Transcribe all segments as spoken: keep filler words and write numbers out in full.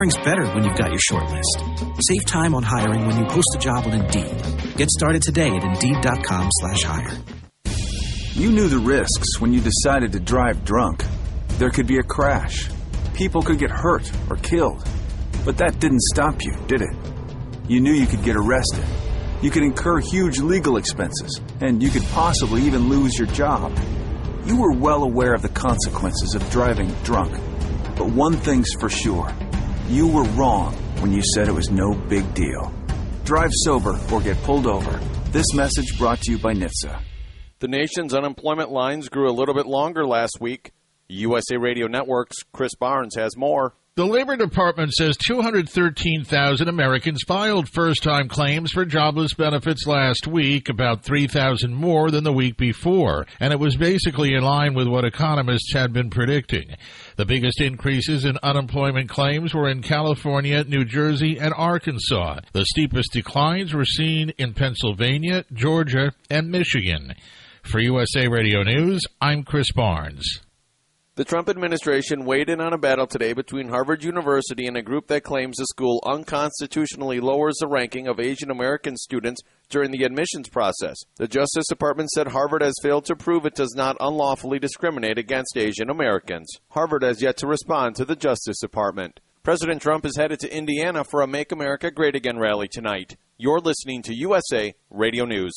Hiring's better when you've got your short list. Save time on hiring when you post a job on Indeed. Get started today at Indeed.com slash hire. You knew the risks when you decided to drive drunk. There could be a crash. People could get hurt or killed. But that didn't stop you, did it? You knew you could get arrested. You could incur huge legal expenses, and you could possibly even lose your job. You were well aware of the consequences of driving drunk. But one thing's for sure. You were wrong when you said it was no big deal. Drive sober or get pulled over. This message brought to you by N H T S A. The nation's unemployment lines grew a little bit longer last week. U S A Radio Network's Chris Barnes has more. The Labor Department says two hundred thirteen thousand Americans filed first-time claims for jobless benefits last week, about three thousand more than the week before, and it was basically in line with what economists had been predicting. The biggest increases in unemployment claims were in California, New Jersey, and Arkansas. The steepest declines were seen in Pennsylvania, Georgia, and Michigan. For U S A Radio News, I'm Chris Barnes. The Trump administration weighed in on a battle today between Harvard University and a group that claims the school unconstitutionally lowers the ranking of Asian American students during the admissions process. The Justice Department said Harvard has failed to prove it does not unlawfully discriminate against Asian Americans. Harvard has yet to respond to the Justice Department. President Trump is headed to Indiana for a Make America Great Again rally tonight. You're listening to U S A Radio News.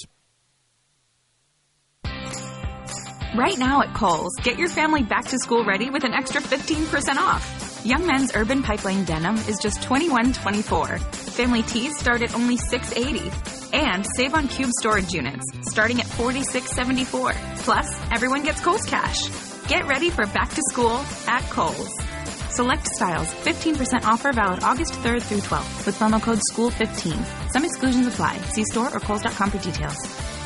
Right now at Kohl's, get your family back to school ready with an extra fifteen percent off. Young Men's Urban Pipeline Denim is just twenty-one twenty-four. Family tees start at only six eighty. And save on cube storage units, starting at forty-six seventy-four. Plus, everyone gets Kohl's Cash. Get ready for back to school at Kohl's. Select styles, fifteen percent offer valid August third through twelfth with promo code school fifteen. Some exclusions apply. See store or kohls dot com for details.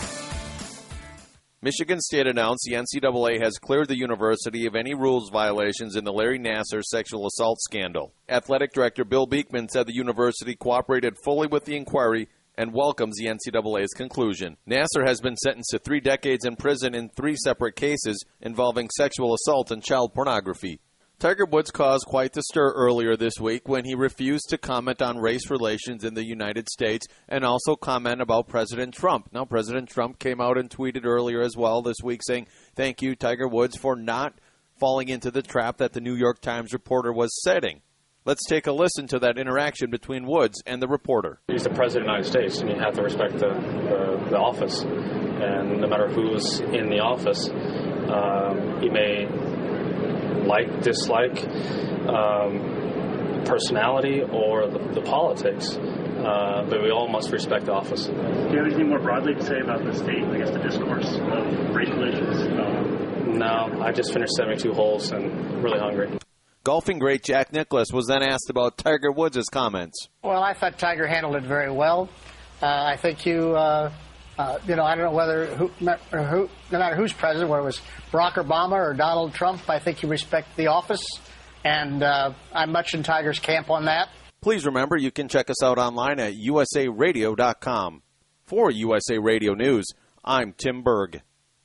Michigan State announced the N C double A has cleared the university of any rules violations in the Larry Nassar sexual assault scandal. Athletic Director Bill Beekman said the university cooperated fully with the inquiry and welcomes the N C double A's conclusion. Nassar has been sentenced to three decades in prison in three separate cases involving sexual assault and child pornography. Tiger Woods caused quite the stir earlier this week when he refused to comment on race relations in the United States and also comment about President Trump. Now, President Trump came out and tweeted earlier as well this week saying, "Thank you, Tiger Woods, for not falling into the trap that the New York Times reporter was setting." Let's take a listen to that interaction between Woods and the reporter. He's the President of the United States, and you have to respect the, the, the office. And no matter who's in the office, um, he may like, dislike, um, personality or the, the politics, uh, but we all must respect the office. Do you have anything more broadly to say about the state, I guess, the discourse of race relations? Um, no, I just finished seventy-two holes and really hungry. Golfing great Jack Nicklaus was then asked about Tiger Woods' comments. Well, I thought Tiger handled it very well. Uh, I think you... Uh Uh, you know, I don't know whether, who, who, no matter who's president, whether it was Barack Obama or Donald Trump, I think you respect the office, and uh, I'm much in Tiger's camp on that. Please remember, you can check us out online at U S A radio dot com. For U S A Radio News, I'm Tim Berg.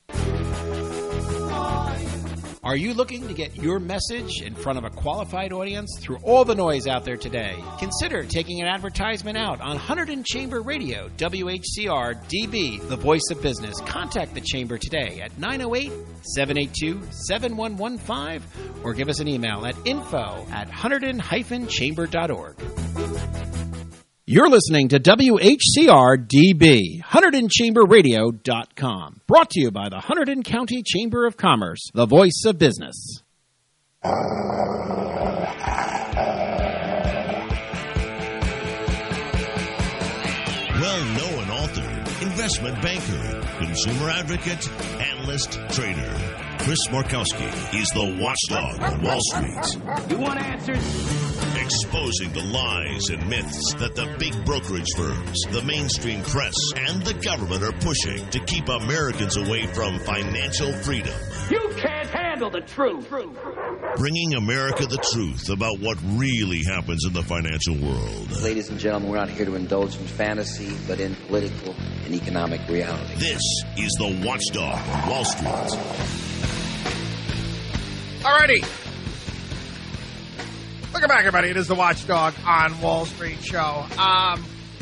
Are you looking to get your message in front of a qualified audience through all the noise out there today? Consider taking an advertisement out on Hunterdon Chamber Radio, W H C R D B, the voice of business. Contact the Chamber today at nine oh eight, seven eight two, seven one one five or give us an email at info at hunterdon dash chamber dot org. You're listening to W H C R D B, Hunterdon Chamber Radio dot com. Brought to you by the Hunterdon County Chamber of Commerce, the voice of business. Well-known author, investment banker, consumer advocate, analyst, trader. Chris Markowski is the watchdog on Wall Street. You want answers? Exposing the lies and myths that the big brokerage firms, the mainstream press, and the government are pushing to keep Americans away from financial freedom. You can't handle the truth. Bringing America the truth about what really happens in the financial world. Ladies and gentlemen, we're not here to indulge in fantasy, but in political and economic reality. This is the Watchdog on Wall Street. Alrighty. Welcome back, everybody. It is the Watchdog on Wall Street show. Um,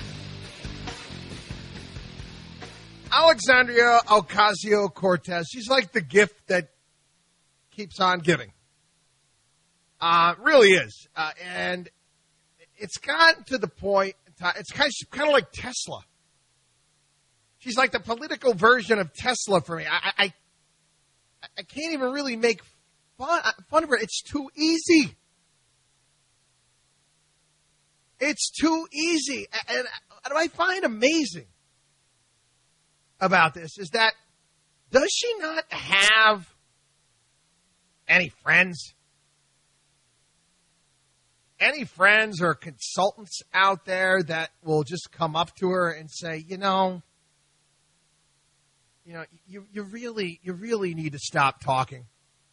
Alexandria Ocasio-Cortez, she's like the gift that keeps on giving. Uh, really is. Uh, and it's gotten to the point, it's kind of, kind of like Tesla. She's like the political version of Tesla for me. I, I, I can't even really make fun, fun of her. It's too easy. It's too easy. And what I find amazing about this is that does she not have any friends? Any friends or consultants out there that will just come up to her and say, you know, you know, you, you really, you really need to stop talking.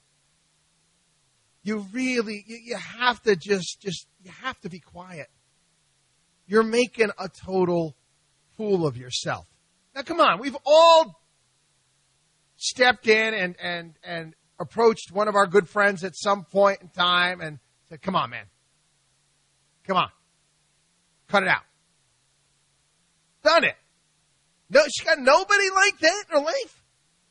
You really, you, you have to just, just, you have to be quiet. You're making a total fool of yourself. Now, come on. We've all stepped in and, and, and approached one of our good friends at some point in time and said, come on, man. Come on. Cut it out. Done it. No, she got nobody like that in her life.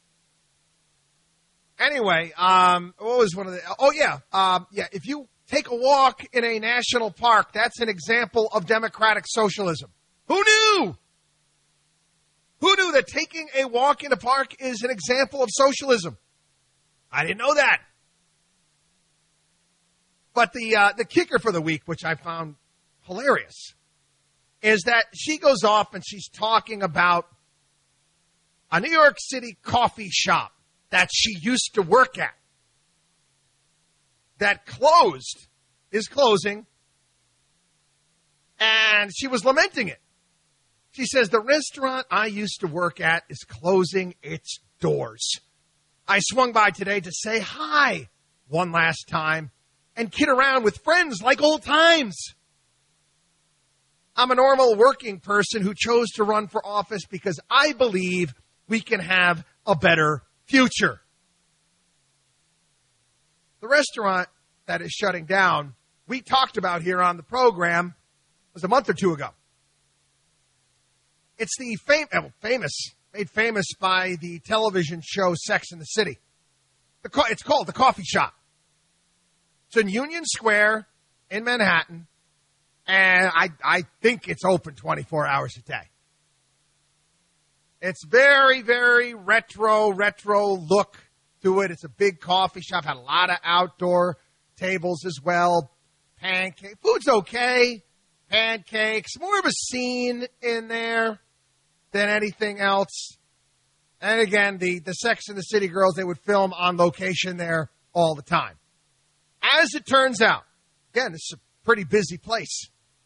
Anyway, um, what was one of the, oh, yeah. Um, yeah, if you take a walk in a national park, that's an example of democratic socialism. Who knew? Who knew that taking a walk in a park is an example of socialism? I didn't know that. But the uh, the kicker for the week, which I found hilarious, is that she goes off and she's talking about a New York City coffee shop that she used to work at that closed, is closing, and she was lamenting it. She says, the restaurant I used to work at is closing its doors. I swung by today to say hi one last time and kid around with friends like old times. I'm a normal working person who chose to run for office because I believe we can have a better future. The restaurant that is shutting down, we talked about here on the program, was a month or two ago. It's the fam- famous, made famous by the television show Sex and the City. The co- it's called The Coffee Shop. It's in Union Square in Manhattan, and I, I think it's open twenty-four hours a day. It's very, very retro, retro look to it. It's a big coffee shop, had a lot of outdoor tables as well. Pancake, food's okay. Pancakes, more of a scene in there than anything else. And again, the, the Sex and the City girls, they would film on location there all the time. As it turns out, again, this is a pretty busy place.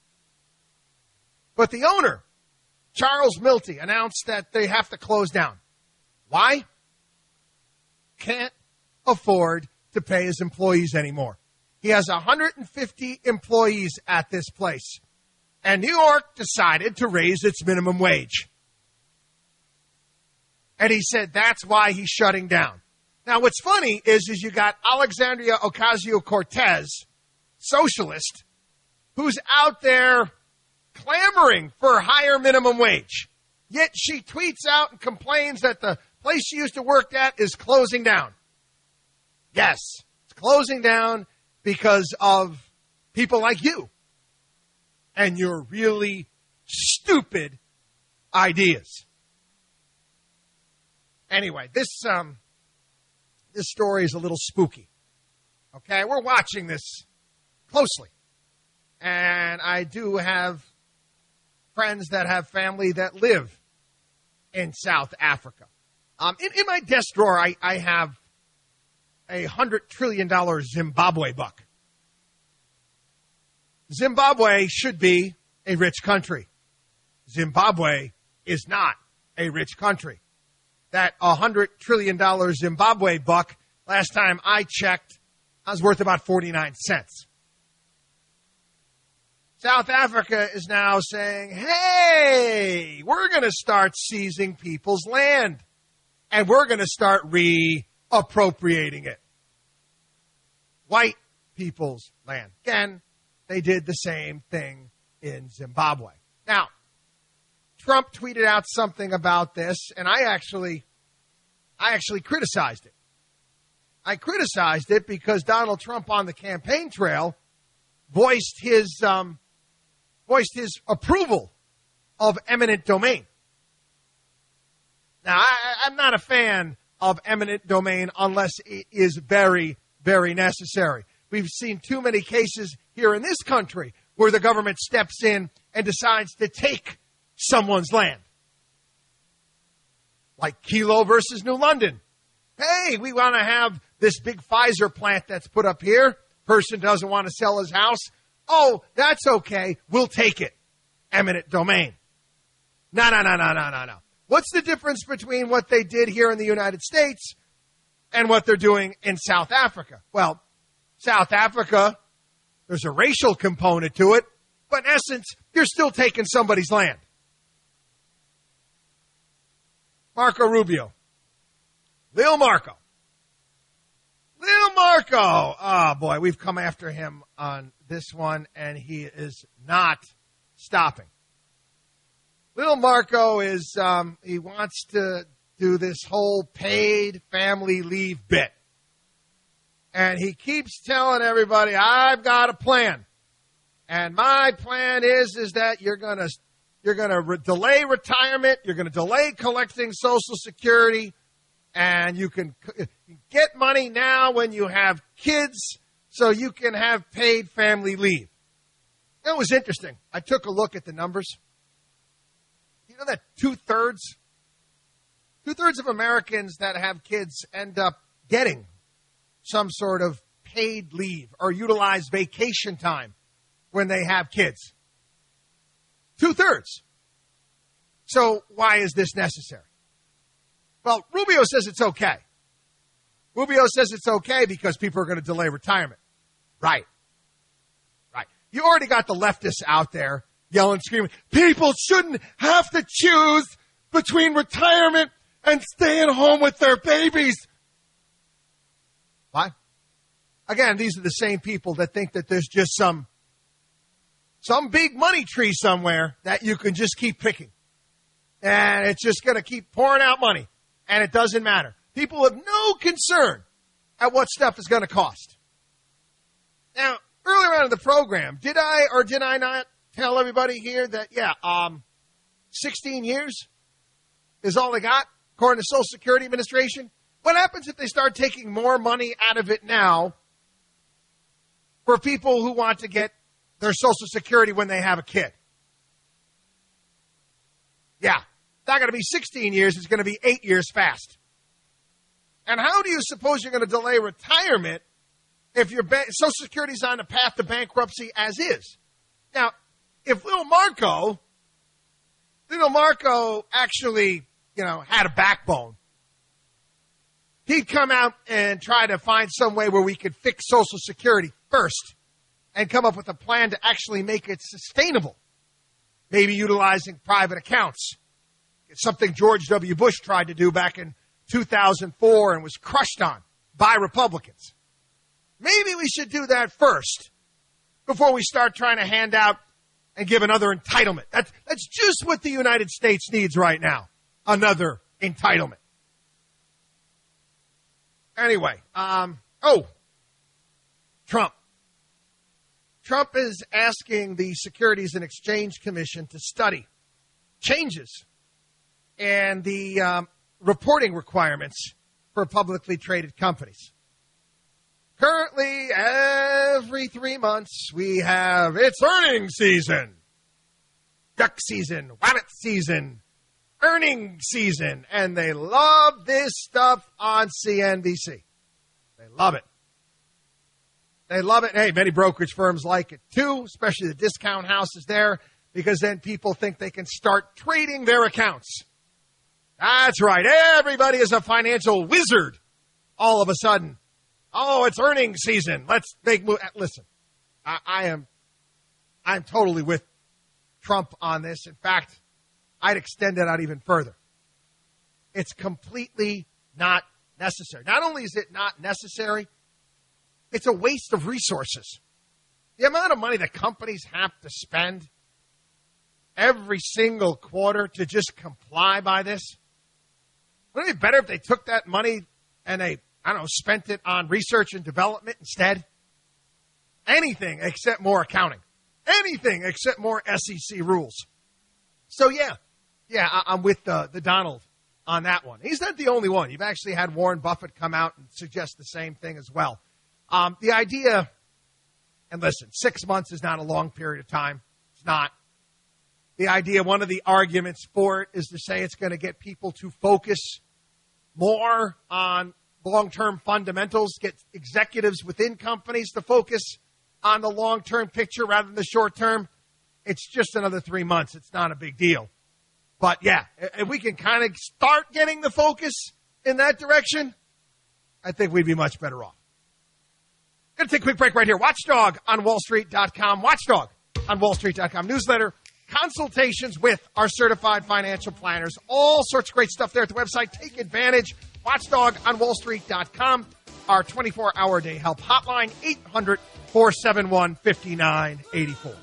But the owner, Charles Milty, announced that they have to close down. Why? Can't afford to pay his employees anymore. He has one hundred fifty employees at this place. And New York decided to raise its minimum wage. And he said that's why he's shutting down. Now, what's funny is, is you got Alexandria Ocasio-Cortez, socialist, who's out there clamoring for higher minimum wage. Yet she tweets out and complains that the place she used to work at is closing down. Yes, it's closing down because of people like you and your really stupid ideas. Anyway, this um, this story is a little spooky. Okay, we're watching this closely. And I do have friends that have family that live in South Africa. Um, in, in my desk drawer, I, I have a hundred trillion dollar Zimbabwe buck. Zimbabwe should be a rich country. Zimbabwe is not a rich country. That a hundred trillion dollar Zimbabwe buck, last time I checked, I was worth about forty-nine cents. South Africa is now saying, hey, we're going to start seizing people's land, and we're going to start reappropriating it. White people's land. Again, they did the same thing in Zimbabwe. Now, Trump tweeted out something about this, and I actually, I actually criticized it. I criticized it because Donald Trump on the campaign trail voiced his um, voiced his approval of eminent domain. Now, I, I'm not a fan of eminent domain unless it is very, very necessary. We've seen too many cases here in this country where the government steps in and decides to take someone's land. Like Kelo versus New London. Hey, we want to have this big Pfizer plant that's put up here. Person doesn't want to sell his house. Oh, that's okay. We'll take it. Eminent domain. No, no, no, no, no, no, no. What's the difference between what they did here in the United States and what they're doing in South Africa? Well, South Africa, there's a racial component to it, but in essence, you're still taking somebody's land. Marco Rubio. Lil Marco. Lil Marco. Oh, boy, we've come after him on this one, and he is not stopping. Lil Marco is, um, he wants to do this whole paid family leave bit. And he keeps telling everybody, I've got a plan. And my plan is, is that you're going to, you're going to re- delay retirement. You're going to delay collecting Social Security. And you can c- get money now when you have kids so you can have paid family leave. It was interesting. I took a look at the numbers. You know that two-thirds, two-thirds of Americans that have kids end up getting some sort of paid leave or utilize vacation time when they have kids. Two-thirds. So why is this necessary? Well, Rubio says it's okay. Rubio says it's okay because people are going to delay retirement. Right. Right. You already got the leftists out there yelling, screaming, people shouldn't have to choose between retirement and staying home with their babies. Why? Again, these are the same people that think that there's just some, some big money tree somewhere that you can just keep picking. And it's just going to keep pouring out money. And it doesn't matter. People have no concern at what stuff is going to cost. Now, earlier on in the program, did I or did I not tell everybody here that, yeah, um, sixteen years is all they got, according to Social Security Administration? What happens if they start taking more money out of it now for people who want to get their Social Security when they have a kid? Yeah, it's not going to be sixteen years. It's going to be eight years fast. And how do you suppose you're going to delay retirement if your ba- Social Security's on the path to bankruptcy as is? Now, if Lil Marco, Lil Marco actually, you know, had a backbone, he'd come out and try to find some way where we could fix Social Security first and come up with a plan to actually make it sustainable. Maybe utilizing private accounts. It's something George W. Bush tried to do back in two thousand four and was crushed on by Republicans. Maybe we should do that first before we start trying to hand out and give another entitlement. That's, that's just what the United States needs right now. Another entitlement. Anyway, um, oh, Trump. Trump is asking the Securities and Exchange Commission to study changes in the um, reporting requirements for publicly traded companies. Currently, every three months, we have, it's earnings season, duck season, rabbit season, earnings season, and they love this stuff on C N B C. They love it. They love it. Hey, many brokerage firms like it too, especially the discount houses there, because then people think they can start trading their accounts. That's right. Everybody is a financial wizard all of a sudden. Oh, it's earnings season. Let's make move. Listen, I, I am, I'm totally with Trump on this. In fact, I'd extend it out even further. It's completely not necessary. Not only is it not necessary, it's a waste of resources. The amount of money that companies have to spend every single quarter to just comply by this. Wouldn't it be better if they took that money and they, I don't know, spent it on research and development instead? Anything except more accounting. Anything except more S E C rules. So, yeah, yeah, I, I'm with the, the Donald on that one. He's not the only one. You've actually had Warren Buffett come out and suggest the same thing as well. Um, the idea, and listen, six months is not a long period of time. It's not. The idea, one of the arguments for it is to say it's going to get people to focus more on long-term fundamentals, get executives within companies to focus on the long-term picture rather than the short-term. It's just another three months. It's not a big deal. But, yeah, if we can kind of start getting the focus in that direction, I think we'd be much better off. Going to take a quick break right here. Watchdog on Wall Street dot com. Watchdog on Wall Street dot com. Newsletter, consultations with our certified financial planners. All sorts of great stuff there at the website. Take advantage. Watchdog on Wall Street dot com. Our twenty-four hour day help hotline, eight hundred, four seven one, five nine eight four.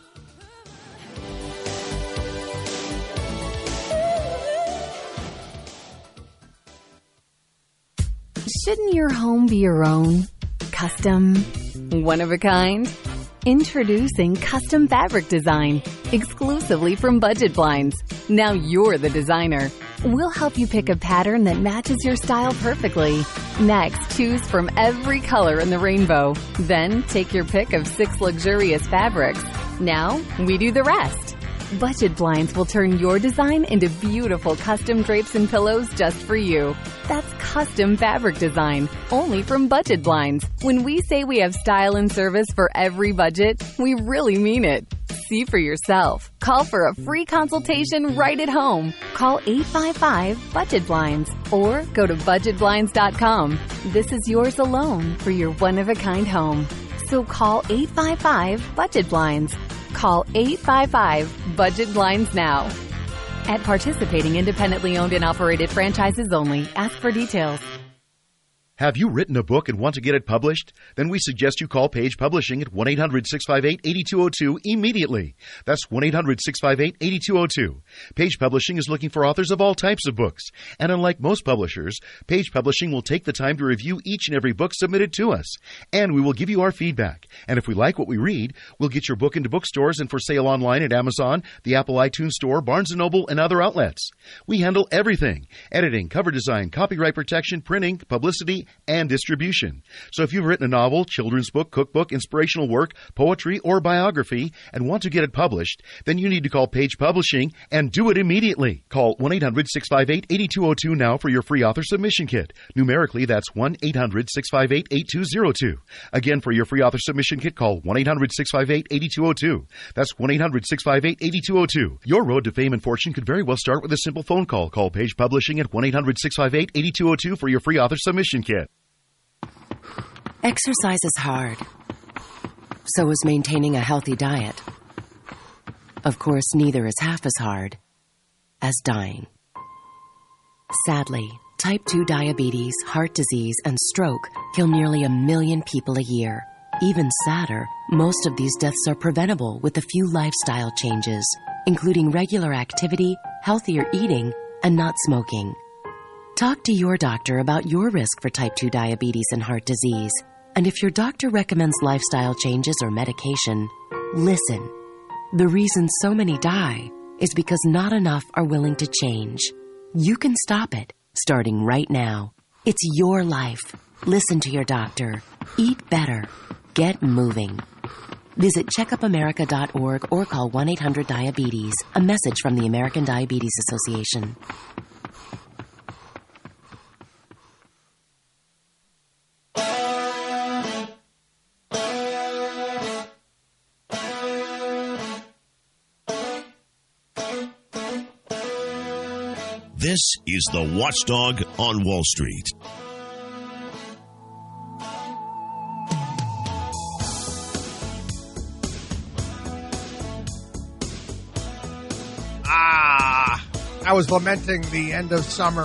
Shouldn't your home be your own? Custom? One of a kind? Introducing Custom Fabric Design, exclusively from Budget Blinds. Now you're the designer. We'll help you pick a pattern that matches your style perfectly. Next, choose from every color in the rainbow. Then take your pick of six luxurious fabrics. Now, we do the rest. Budget Blinds will turn your design into beautiful custom drapes and pillows just for you. That's Custom Fabric Design, only from Budget Blinds. When we say we have style and service for every budget, we really mean it. See for yourself. Call for a free consultation right at home. Call eight five five, budget blinds or go to budget blinds dot com. This is yours alone for your one-of-a-kind home. So call eight five five, budget blinds. Call eight five five, budget blinds now. At participating independently owned and operated franchises only. Ask for details. Have you written a book and want to get it published? Then we suggest you call Page Publishing at one eight hundred, six five eight, eight two zero two immediately. That's one eight hundred, six five eight, eight two zero two. Page Publishing is looking for authors of all types of books. And unlike most publishers, Page Publishing will take the time to review each and every book submitted to us. And we will give you our feedback. And if we like what we read, we'll get your book into bookstores and for sale online at Amazon, the Apple iTunes Store, Barnes and Noble, and other outlets. We handle everything: editing, cover design, copyright protection, printing, publicity, and distribution. So if you've written a novel, children's book, cookbook, inspirational work, poetry, or biography and want to get it published, then you need to call Page Publishing and do it immediately. Call one eight hundred, six five eight, eight two zero two now for your free author submission kit. Numerically, that's one eight hundred, six five eight, eight two zero two. Again, for your free author submission kit, call one eight hundred, six five eight, eight two zero two. That's one eight hundred, six five eight, eight two zero two. Your road to fame and fortune could very well start with a simple phone call. Call Page Publishing at one eight hundred, six five eight, eight two zero two for your free author submission kit. Exercise is hard. So is maintaining a healthy diet. Of course, neither is half as hard as dying. Sadly, type two diabetes, heart disease, and stroke kill nearly a million people a year. Even sadder, most of these deaths are preventable with a few lifestyle changes, including regular activity, healthier eating, and not smoking. Talk to your doctor about your risk for type two diabetes and heart disease. And if your doctor recommends lifestyle changes or medication, listen. The reason so many die is because not enough are willing to change. You can stop it, starting right now. It's your life. Listen to your doctor. Eat better. Get moving. Visit check up america dot org or call one eight hundred diabetes. A message from the American Diabetes Association. This is the Watchdog on Wall Street. Ah, I was lamenting the end of summer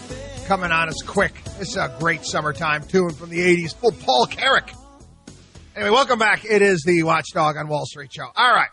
coming on us quick. It's a great summertime tune from the eighties. Full Paul Carrick Anyway, welcome back. It is the Watchdog on Wall Street show. All right.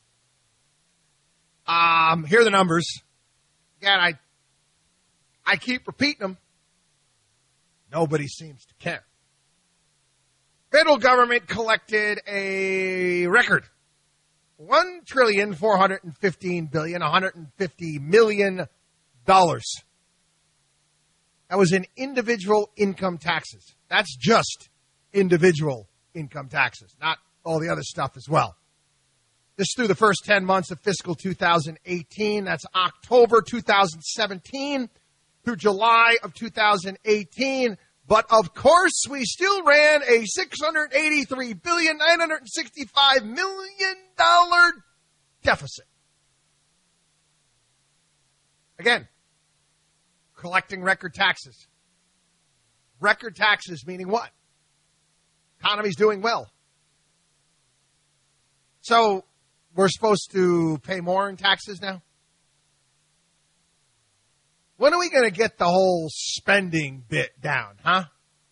Um, here are the numbers. Again, I, I keep repeating them. Nobody seems to care. Federal government collected a record one trillion four hundred fifteen billion one hundred fifty million dollars. That was in individual income taxes. That's just individual income taxes, not all the other stuff as well. This is through the first ten months of fiscal two thousand eighteen. That's October two thousand seventeen through July of two thousand eighteen. But, of course, we still ran a six hundred eighty-three billion nine hundred sixty-five million dollars deficit. Again, collecting record taxes. Record taxes meaning what? Economy's doing well. So, we're supposed to pay more in taxes now? When are we going to get the whole spending bit down, huh?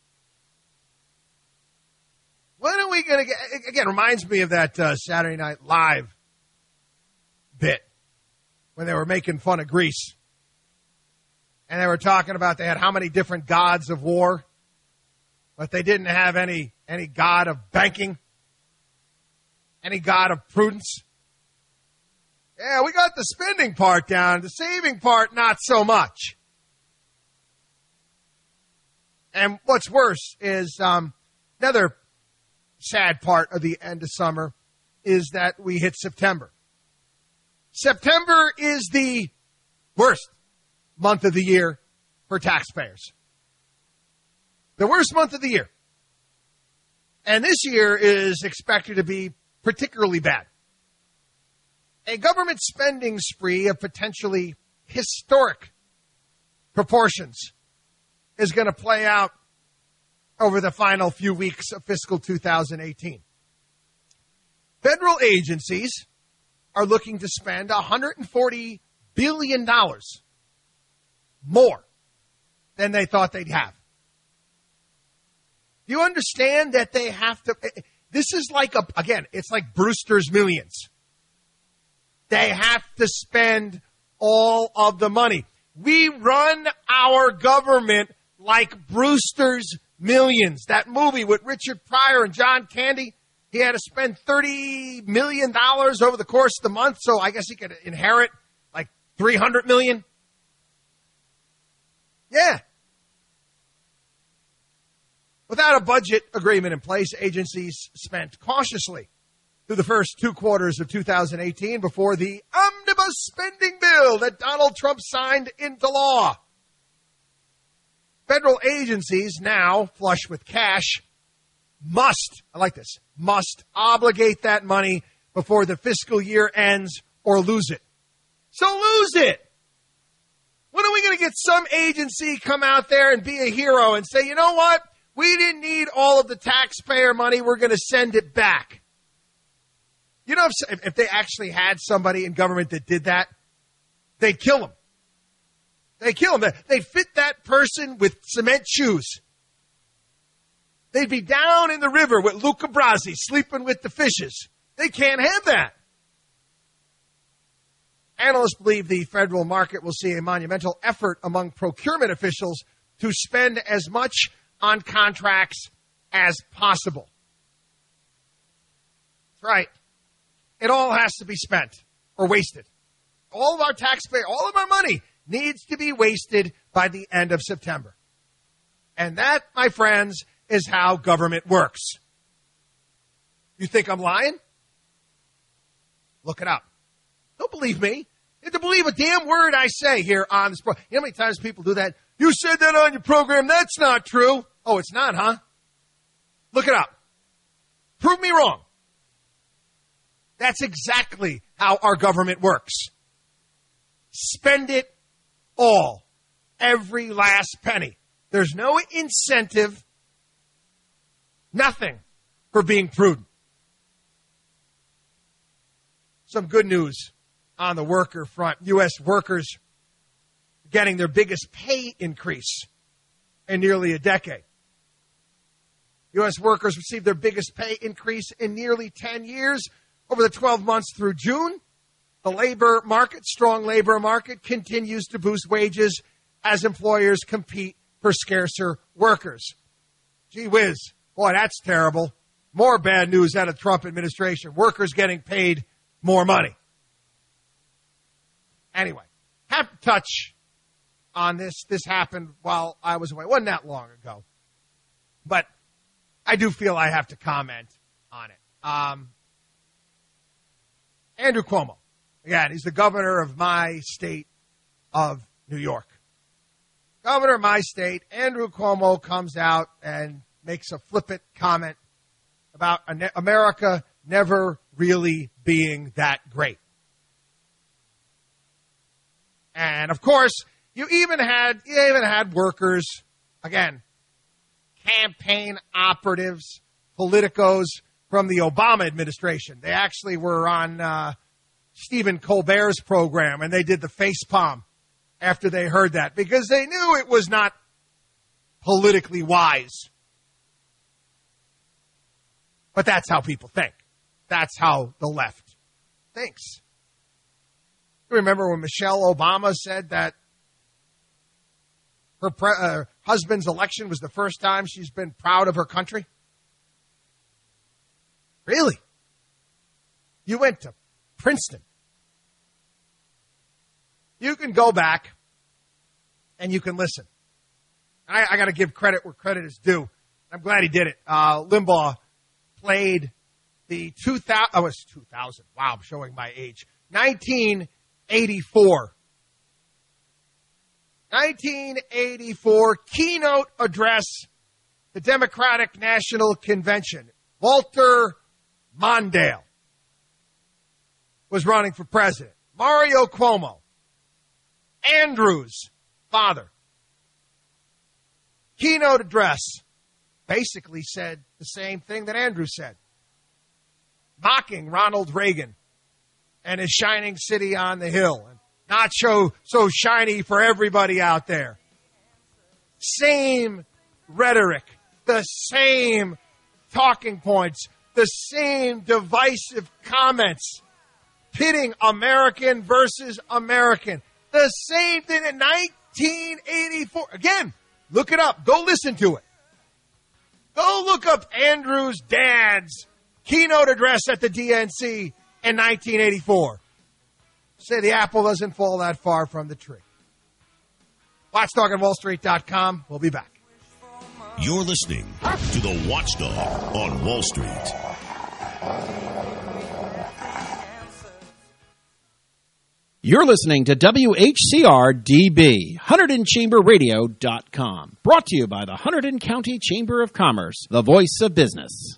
When are we going to get, again, reminds me of that uh, Saturday Night Live bit when they were making fun of Greece. And they were talking about they had how many different gods of war, but they didn't have any, any god of banking, any god of prudence. Yeah, we got the spending part down, the saving part not so much. And what's worse is um, another sad part of the end of summer is that we hit September. September is the worst month of the year for taxpayers. The worst month of the year. And this year is expected to be particularly bad. A government spending spree of potentially historic proportions is going to play out over the final few weeks of fiscal two thousand eighteen. Federal agencies are looking to spend one hundred forty billion dollars more than they thought they'd have. Do you understand that they have to? This is like, a again, it's like Brewster's Millions. They have to spend all of the money. We run our government like Brewster's Millions. That movie with Richard Pryor and John Candy, he had to spend thirty million dollars over the course of the month, so I guess he could inherit like three hundred million dollars. Yeah. Without a budget agreement in place, agencies spent cautiously through the first two quarters of two thousand eighteen before the omnibus spending bill that Donald Trump signed into law. Federal agencies, now flush with cash, must, I like this, must obligate that money before the fiscal year ends or lose it. So lose it. When are we going to get some agency come out there and be a hero and say, you know what? We didn't need all of the taxpayer money. We're going to send it back. You know, if, if they actually had somebody in government that did that, they'd kill them. They'd kill them. They'd fit that person with cement shoes. They'd be down in the river with Luca Brasi sleeping with the fishes. They can't have that. Analysts believe the federal market will see a monumental effort among procurement officials to spend as much on contracts as possible. That's right. It all has to be spent or wasted. All of our taxpayer, all of our money needs to be wasted by the end of September. And that, my friends, is how government works. You think I'm lying? Look it up. Don't believe me. You have to believe a damn word I say here on this program. You know how many times people do that? You said that on your program. That's not true. Oh, it's not, huh? Look it up. Prove me wrong. That's exactly how our government works. Spend it all. Every last penny. There's no incentive, nothing for being prudent. Some good news on the worker front. U S workers getting their biggest pay increase in nearly a decade. U S workers received their biggest pay increase in nearly ten years over the twelve months through June. The labor market, strong labor market, continues to boost wages as employers compete for scarcer workers. Gee whiz. Boy, that's terrible. More bad news out of the Trump administration. Workers getting paid more money. Anyway, have to touch on this. This happened while I was away. It wasn't that long ago. But I do feel I have to comment on it. Um, Andrew Cuomo. Again, he's the governor of my state of New York. Governor of my state, Andrew Cuomo, comes out and makes a flippant comment about America never really being that great. And, of course, you even had you even had workers, again, campaign operatives, politicos from the Obama administration. They actually were on uh, Stephen Colbert's program, and they did the face palm after they heard that because they knew it was not politically wise. But that's how people think. That's how the left thinks. You remember when Michelle Obama said that her pre- uh, husband's election was the first time she's been proud of her country? Really? You went to Princeton. You can go back and you can listen. I, I got to give credit where credit is due. I'm glad he did it. Uh, Limbaugh played the two thousand, oh, it's two thousand. Wow, I'm showing my age. nineteen eighty-four. nineteen eighty-four keynote address, the Democratic National Convention. Walter Mondale was running for president. Mario Cuomo, Andrew's father. Keynote address basically said the same thing that Andrew said, mocking Ronald Reagan and his shining city on the hill, and not so, so shiny for everybody out there. Same rhetoric, the same talking points, the same divisive comments, pitting American versus American. The same thing in nineteen eighty-four. Again, look it up. Go listen to it. Go look up Andrew's dad's keynote address at the D N C in nineteen eighty-four. Say the apple doesn't fall that far from the tree. Watchdog on Wall Street dot com. We'll be back. You're listening to the Watchdog on Wall Street. You're listening to W H C R D B, Hunterdon Chamber Radio dot com. Brought to you by the Hunterdon County Chamber of Commerce, the voice of business.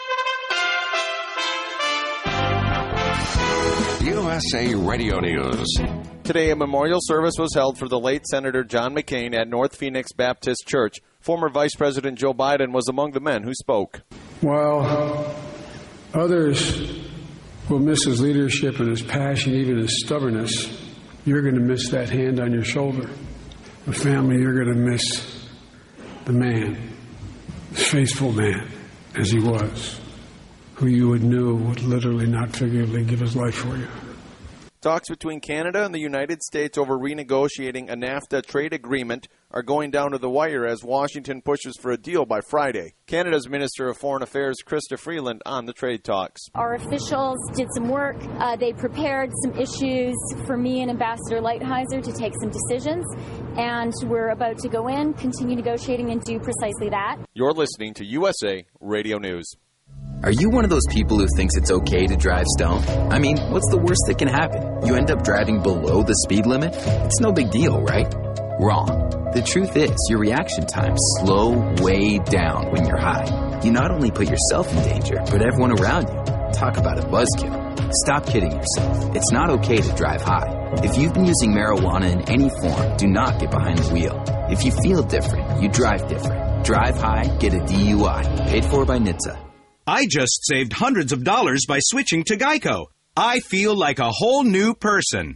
U S A Radio News. Today, a memorial service was held for the late Senator John McCain at North Phoenix Baptist Church. Former Vice President Joe Biden was among the men who spoke. While others will miss his leadership and his passion, even his stubbornness, you're going to miss that hand on your shoulder. The family, you're going to miss the man, the faithful man, as he was, who you would knew would literally, not figuratively, give his life for you. Talks between Canada and the United States over renegotiating a NAFTA trade agreement are going down to the wire as Washington pushes for a deal by Friday. Canada's Minister of Foreign Affairs, Chrystia Freeland, on the trade talks. Our officials did some work. Uh, they prepared some issues for me and Ambassador Lighthizer to take some decisions, and we're about to go in, continue negotiating, and do precisely that. You're listening to U S A Radio News. Are you one of those people who thinks it's okay to drive stoned? I mean, what's the worst that can happen? You end up driving below the speed limit? It's no big deal, right? Wrong. The truth is, your reaction times slow way down when you're high. You not only put yourself in danger, but everyone around you. Talk about a buzzkill. Stop kidding yourself. It's not okay to drive high. If you've been using marijuana in any form, do not get behind the wheel. If you feel different, you drive different. Drive high, get a D U I. Paid for by N H T S A. I just saved hundreds of dollars by switching to Geico. I feel like a whole new person.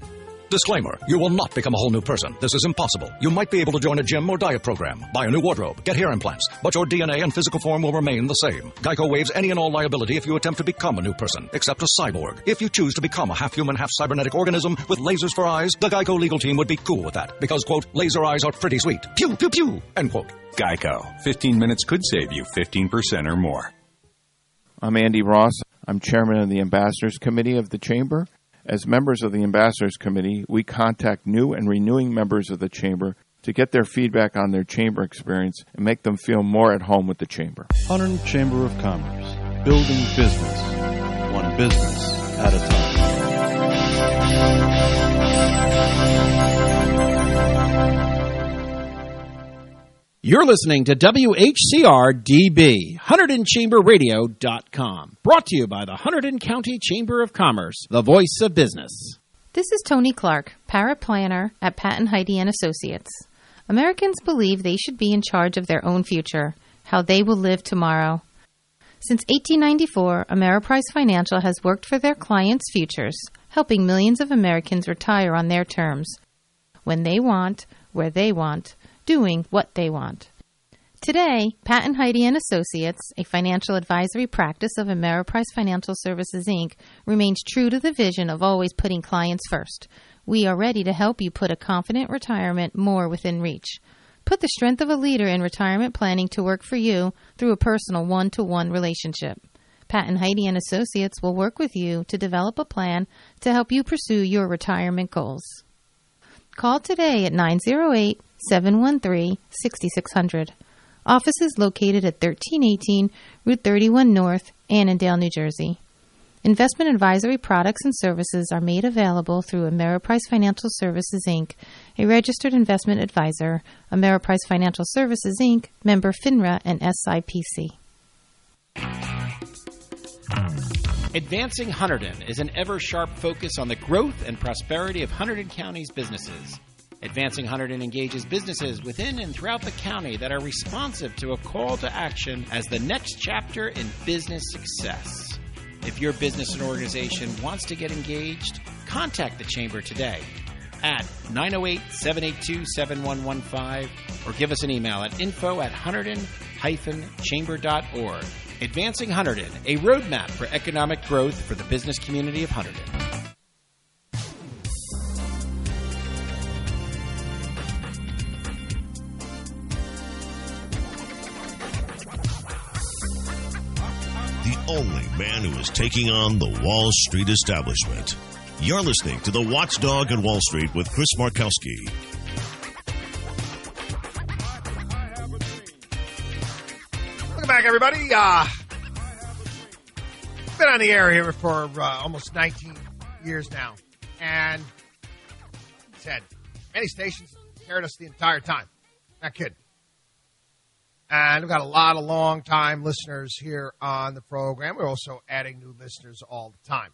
Disclaimer, you will not become a whole new person. This is impossible. You might be able to join a gym or diet program, buy a new wardrobe, get hair implants, but your D N A and physical form will remain the same. Geico waives any and all liability if you attempt to become a new person, except a cyborg. If you choose to become a half-human, half-cybernetic organism with lasers for eyes, the Geico legal team would be cool with that, because, quote, laser eyes are pretty sweet. Pew, pew, pew, end quote. Geico. fifteen minutes could save you fifteen percent or more. I'm Andy Ross. I'm chairman of the Ambassadors Committee of the Chamber. As members of the Ambassadors Committee, we contact new and renewing members of the Chamber to get their feedback on their Chamber experience and make them feel more at home with the Chamber. Hunterdon Chamber of Commerce, building business, one business at a time. You're listening to W H C R D B, Hunterdon Chamber Radio dot com. Brought to you by the Hunterdon County Chamber of Commerce, the voice of business. This is Tony Clark, paraplanner at Patton Heidi and Associates. Americans believe they should be in charge of their own future, how they will live tomorrow. Since eighteen ninety-four, Ameriprise Financial has worked for their clients' futures, helping millions of Americans retire on their terms, when they want, where they want, doing what they want. Today, Patton Heidi and Associates, a financial advisory practice of Ameriprise Financial Services, Incorporated, remains true to the vision of always putting clients first. We are ready to help you put a confident retirement more within reach. Put the strength of a leader in retirement planning to work for you through a personal one-to-one relationship. Patton Heidi and Associates will work with you to develop a plan to help you pursue your retirement goals. Call today at nine oh eight, seven one three, six six zero zero. Office is located at thirteen eighteen Route thirty-one North, Annandale, New Jersey. Investment advisory products and services are made available through Ameriprise Financial Services, Incorporated, a registered investment advisor, Ameriprise Financial Services, Incorporated, member FINRA and S I P C. Advancing Hunterdon is an ever-sharp focus on the growth and prosperity of Hunterdon County's businesses. Advancing Hunterdon engages businesses within and throughout the county that are responsive to a call to action as the next chapter in business success. If your business and organization wants to get engaged, contact the Chamber today at nine oh eight, seven eight two, seven one one five or give us an email at info at hunterdon dash chamber dot org. Advancing Hunterdon, a roadmap for economic growth for the business community of Hunterdon. The only man who is taking on the Wall Street establishment. You're listening to The Watchdog on Wall Street with Chris Markowski. Welcome back, everybody. Uh, been on the air here for uh, almost nineteen years now. And said, many stations carried us the entire time. Not kidding. And we've got a lot of long-time listeners here on the program. We're also adding new listeners all the time.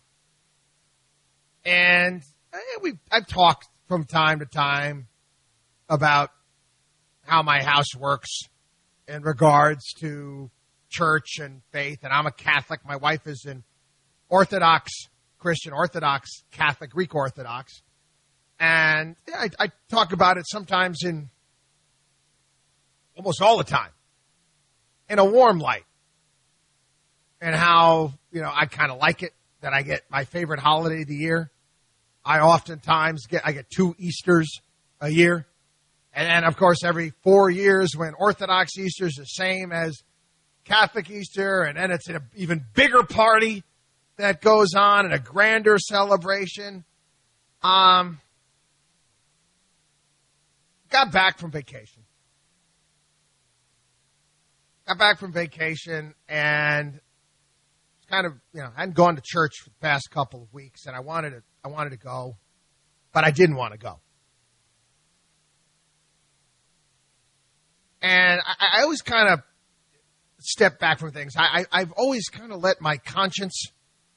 And we I've talked from time to time about how my house works in regards to church and faith. And I'm a Catholic. My wife is an Orthodox Christian, Orthodox Catholic, Greek Orthodox. And I, I talk about it sometimes in almost all the time in a warm light. And how, you know, I kind of like it that I get my favorite holiday of the year. I oftentimes get, I get two Easters a year. And then, of course, every four years when Orthodox Easter is the same as Catholic Easter, and then it's an even bigger party that goes on and a grander celebration. Um, got back from vacation. Got back from vacation and kind of, you know, I hadn't gone to church for the past couple of weeks, and I wanted to, I wanted to go, but I didn't want to go. And I, I always kind of step back from things. I, I, I've always kind of let my conscience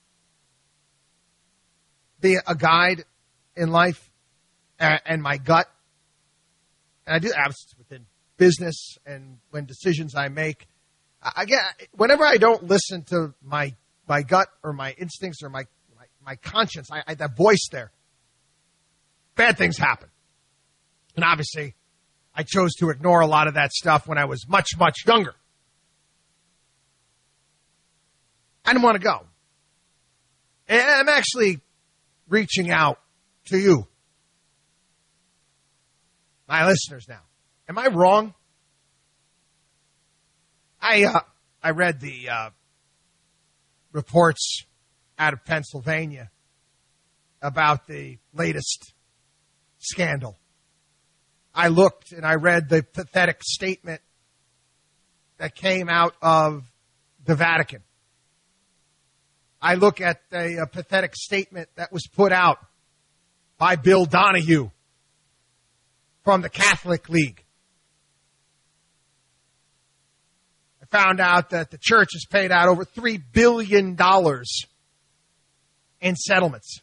be a guide in life, and, and my gut. And I do that within business and when decisions I make. I get whenever I don't listen to my my gut or my instincts or my my, my conscience, I, I that voice there. bad things happen. And obviously, I chose to ignore a lot of that stuff when I was much, much younger. I didn't want to go. And I'm actually reaching out to you, my listeners now. Am I wrong? I uh, I read the uh, reports out of Pennsylvania about the latest scandal. I looked and I read the pathetic statement that came out of the Vatican. I look at the uh, pathetic statement that was put out by Bill Donahue from the Catholic League. I found out that the church has paid out over three billion dollars in settlements.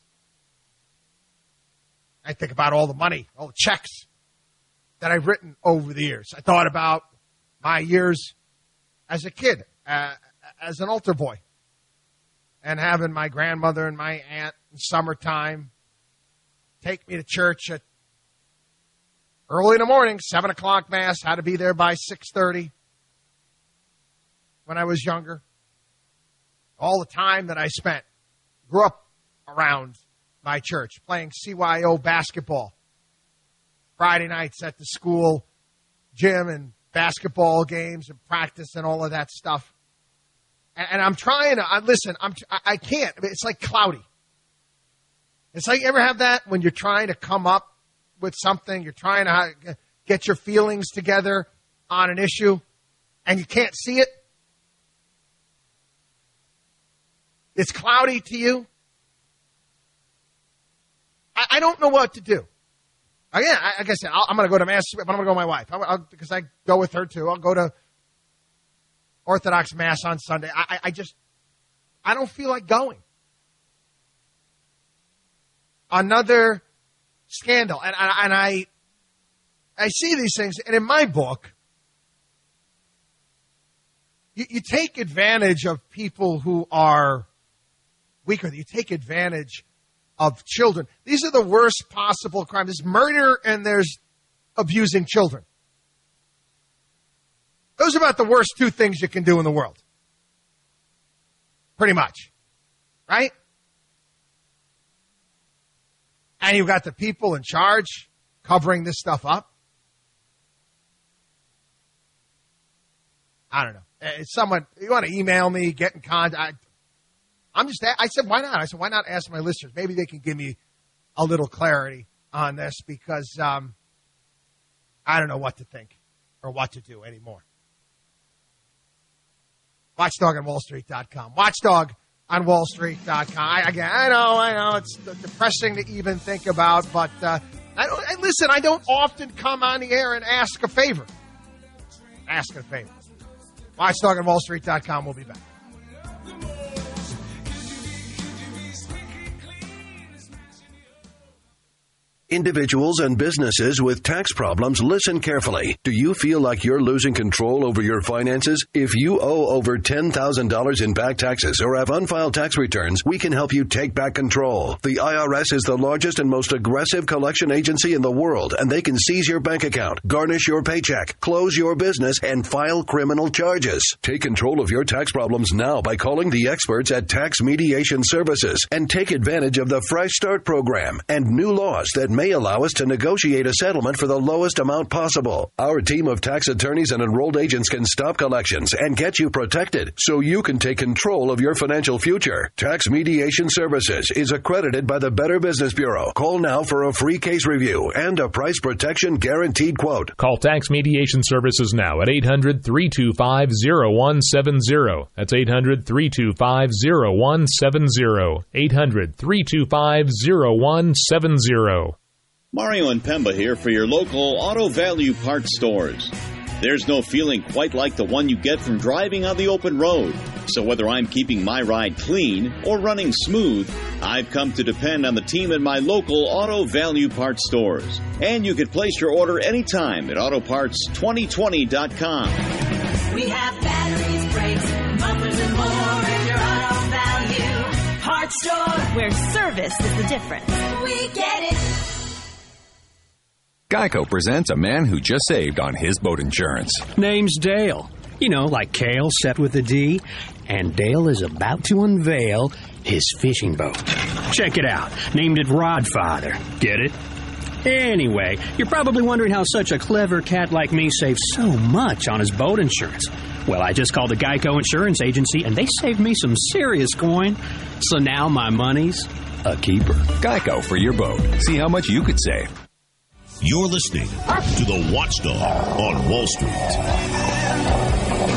I think about all the money, all the checks that I've written over the years. I thought about my years as a kid, uh, as an altar boy, and having my grandmother and my aunt in summertime take me to church at early in the morning, seven o'clock mass, had to be there by six thirty when I was younger. All the time that I spent, grew up around my church, playing C Y O basketball. Friday nights at the school gym and basketball games and practice and all of that stuff. And, and I'm trying to, I, listen, I'm, I can't. It's like cloudy. It's like, you ever have that when you're trying to come up with something, you're trying to get your feelings together on an issue, and you can't see it? It's cloudy to you? I, I don't know what to do. Again, I, like I said, I'll, I'm going to go to Mass, but I'm going to go with my wife. I'll, I'll, because I go with her, too. I'll go to Orthodox Mass on Sunday. I, I, I just, I don't feel like going. Another scandal. And, and I, I see these things, and in my book, you, you take advantage of people who are weaker. You take advantage of children. These are the worst possible crimes. There's murder and there's abusing children. Those are about the worst two things you can do in the world. Pretty much. Right? And you've got the people in charge covering this stuff up. I don't know. If someone, you want to email me, get in contact. I'm just, I said, why not? I said, why not ask my listeners? Maybe they can give me a little clarity on this because um, I don't know what to think or what to do anymore. Watchdog on Wall Street dot com. Watchdog on Wall Street dot com. I, again, I know, I know, it's depressing to even think about, but uh, I don't, and listen, I don't often come on the air and ask a favor. Ask a favor. Watchdog on Wall Street dot com. We'll be back. Individuals and businesses with tax problems, listen carefully. Do you feel like you're losing control over your finances? If you owe over ten thousand dollars in back taxes or have unfiled tax returns, we can help you take back control. The I R S is the largest and most aggressive collection agency in the world, and they can seize your bank account, garnish your paycheck, close your business, and file criminal charges. Take control of your tax problems now by calling the experts at Tax Mediation Services and take advantage of the Fresh Start program and new laws that may allow us to negotiate a settlement for the lowest amount possible. Our team of tax attorneys and enrolled agents can stop collections and get you protected so you can take control of your financial future. Tax Mediation Services is accredited by the Better Business Bureau. Call now for a free case review and a price protection guaranteed quote. Call Tax Mediation Services now at eight hundred, three two five, zero one seven zero. That's eight hundred, three two five, zero one seven zero. eight hundred, three two five, zero one seven zero. Mario and Pemba here for your local Auto Value Parts stores. There's no feeling quite like the one you get from driving on the open road. So whether I'm keeping my ride clean or running smooth, I've come to depend on the team in my local Auto Value Parts stores. And you can place your order anytime at auto parts twenty twenty dot com. We have batteries, brakes, mufflers, and more in your Auto Value Parts store, where service is the difference. We get it. Geico presents a man who just saved on his boat insurance. Name's Dale. You know, like Kale set with a D. And Dale is about to unveil his fishing boat. Check it out. Named it Rodfather. Get it? Anyway, you're probably wondering how such a clever cat like me saves so much on his boat insurance. Well, I just called the Geico Insurance Agency, and they saved me some serious coin. So now my money's a keeper. Geico for your boat. See how much you could save. You're listening to The Watchdog on Wall Street.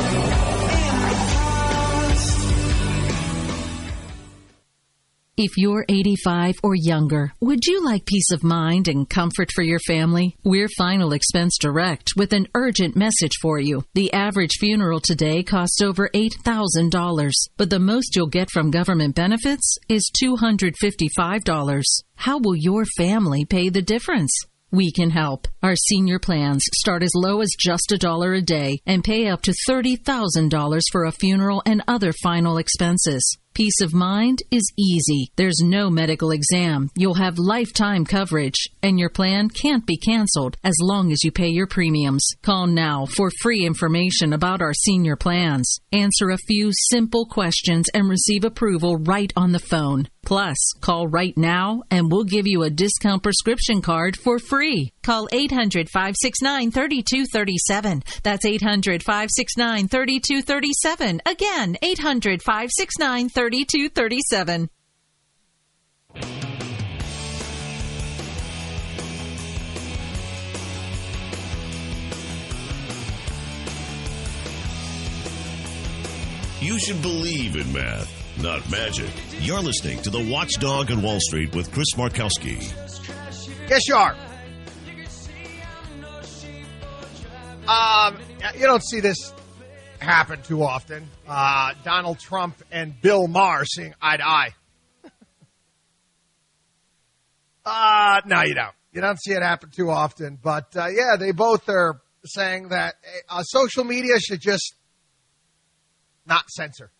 If you're eighty-five or younger, would you like peace of mind and comfort for your family? We're Final Expense Direct with an urgent message for you. The average funeral today costs over eight thousand dollars, but the most you'll get from government benefits is two hundred fifty-five dollars. How will your family pay the difference? We can help. Our senior plans start as low as just a dollar a day and pay up to thirty thousand dollars for a funeral and other final expenses. Peace of mind is easy. There's no medical exam. You'll have lifetime coverage, and your plan can't be canceled as long as you pay your premiums. Call now for free information about our senior plans. Answer a few simple questions and receive approval right on the phone. Plus, call right now and we'll give you a discount prescription card for free. Call eight hundred, five six nine, three two three seven. That's eight hundred, five six nine, three two three seven. Again, eight hundred, five six nine, three two three seven. You should believe in math, not magic. You're listening to The Watchdog on Wall Street with Chris Markowski. Yes, you are. Um, you don't see this happen too often. Uh, Donald Trump and Bill Maher seeing eye to eye. uh, no, you don't. You don't see it happen too often. But, uh, yeah, they both are saying that uh, social media should just not censor.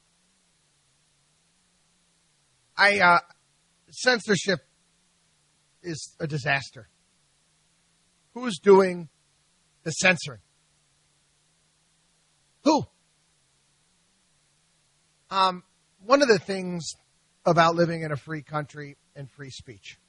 I, uh, censorship is a disaster. Who's doing the censoring? Who? Um, one of the things about living in a free country and free speech,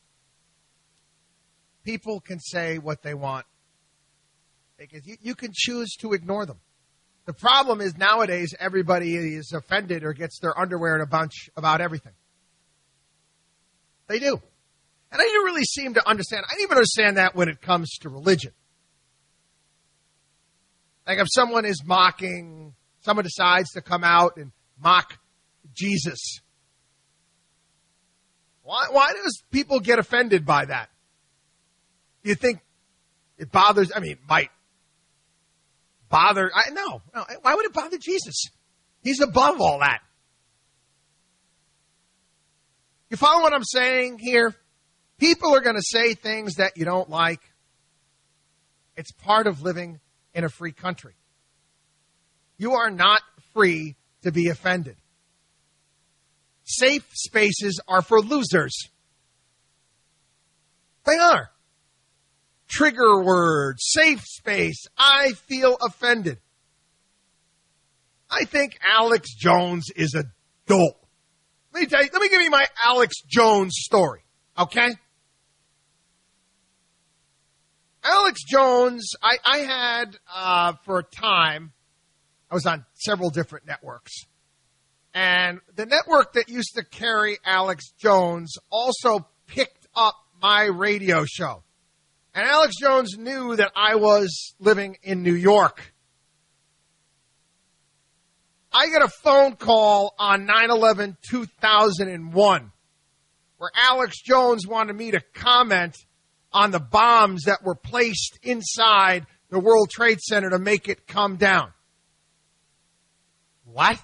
people can say what they want. Because you, you can choose to ignore them. The problem is nowadays everybody is offended or gets their underwear in a bunch about everything. They do. And I didn't really seem to understand. I didn't even understand that when it comes to religion. Like if someone is mocking, someone decides to come out and mock Jesus. Why, why does people get offended by that? Do you think it bothers, I mean, it might bother, I, no, no. Why would it bother Jesus? He's above all that. You follow what I'm saying here? People are going to say things that you don't like. It's part of living in a free country. You are not free to be offended. Safe spaces are for losers. They are. Trigger word, safe space, I feel offended. I think Alex Jones is a dope. Let me tell you, let me give you my Alex Jones story, okay? Alex Jones, I, I had, uh, for a time, I was on several different networks. And the network that used to carry Alex Jones also picked up my radio show. And Alex Jones knew that I was living in New York. I get a phone call on nine eleven two thousand one where Alex Jones wanted me to comment on the bombs that were placed inside the World Trade Center to make it come down. What?